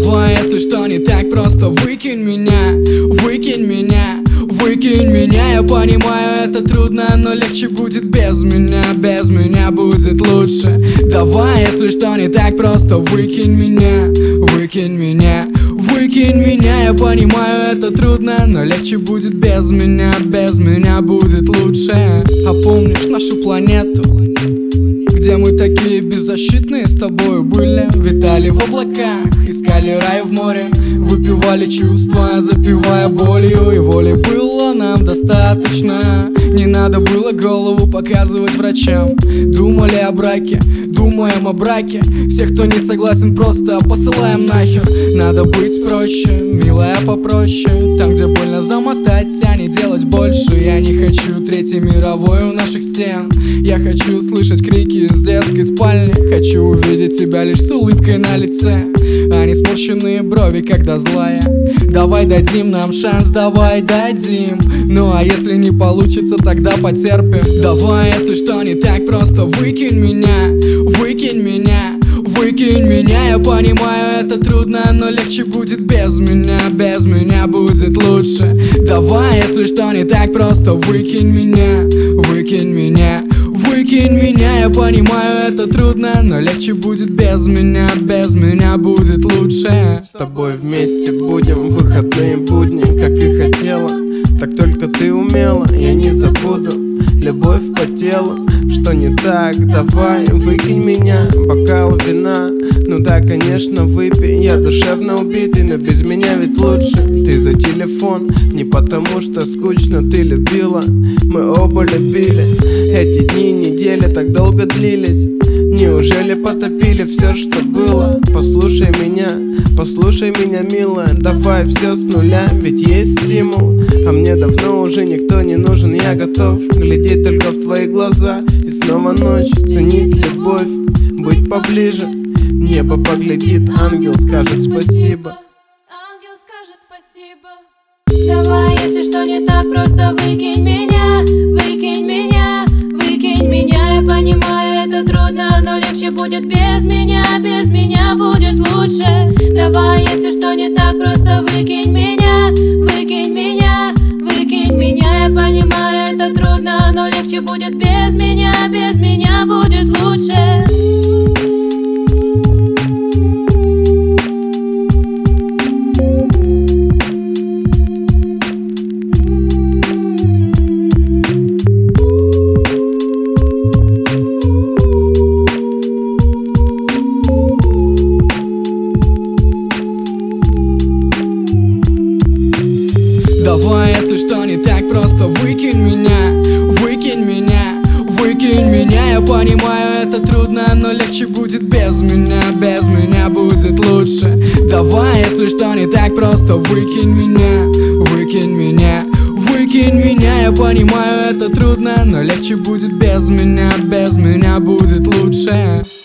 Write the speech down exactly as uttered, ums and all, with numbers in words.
Давай, если что не так, просто выкинь меня, выкинь меня, выкинь меня. Я понимаю, это трудно, но легче будет без меня, без меня будет лучше. Давай, если что не так, просто выкинь меня, выкинь меня, выкинь меня. Я понимаю, это трудно, но легче будет без меня, без меня будет лучше. А помнишь нашу планету, где мы такие беззащитные с тобою были? Витали в облаках, искали рай в море, выпивали чувства, запивая болью. И воли было нам достаточно, не надо было голову показывать врачам. Думали о браке, думаем о браке. Всех, кто не согласен, просто посылаем нахер. Надо быть проще, милая, попроще. Там, где больно, замотать, а не делать больше. Я не хочу Третьей мировой у наших стен. Я хочу слышать крики из детской спальни. Хочу увидеть тебя лишь с улыбкой на лице, а не сморщенные брови, когда злая. Давай дадим нам шанс, давай дадим. Ну а если не получится, тогда потерпим. Давай, если что не так, просто выкинь меня, выкинь меня, выкинь меня. Я понимаю, это трудно, но легче будет без меня, без меня будет лучше. Давай, если что не так, просто выкинь меня, выкинь меня, выкинь меня. Я понимаю, это трудно, но легче будет без меня, без меня будет лучше. С тобой вместе будем в выходные будни, как и хотела, так только ты умела. Я не забуду любовь по телу. Что не так? Давай, выкинь меня, бокал вина. Ну да, конечно, выпей. Я душевно убитый, но без меня ведь лучше. Ты за телефон, не потому что скучно. Ты любила, мы оба любили. Эти дни, недели так долго длились. Неужели потопили все, что было? Послушай меня, послушай меня, милая. Давай все с нуля, ведь есть стимул. А мне давно уже никто не нужен. Я готов глядеть только в твои глаза. И снова ночь, ценить любовь, быть поближе. Небо поглядит, ангел скажет спасибо. Ангел скажет спасибо. Давай, если что не так, просто выкинь меня, выкинь меня, выкинь меня. Я понимаю, это трудно, но легче будет без меня, без меня будет лучше. Давай, если что не так, просто выкинь меня, выкинь меня, выкинь меня. Я понимаю, это трудно, но легче будет без меня, без меня будет лучше. Давай, если что не так, просто выкинь меня, выкинь меня, выкинь меня. Я понимаю, это трудно, но легче будет без меня, без меня будет лучше. Давай, если что не так, просто выкинь меня, выкинь меня, выкинь меня. Я понимаю, это трудно, но легче будет без меня, без меня будет лучше.